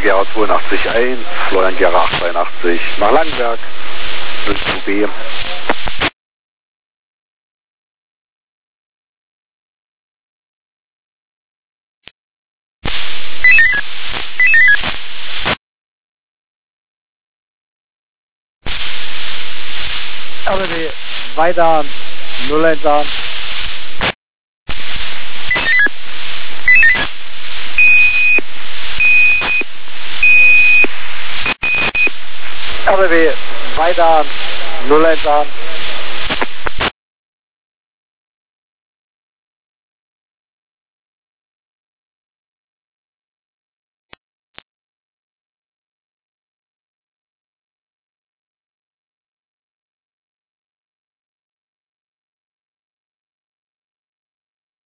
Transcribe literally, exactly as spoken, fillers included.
Gera zweiundachtzig eins, Florian Gera achthunderteinundachtzig nach Langenberg, null zwei B. R B B, weiter, null eins an. R B B, weiter, null eins an.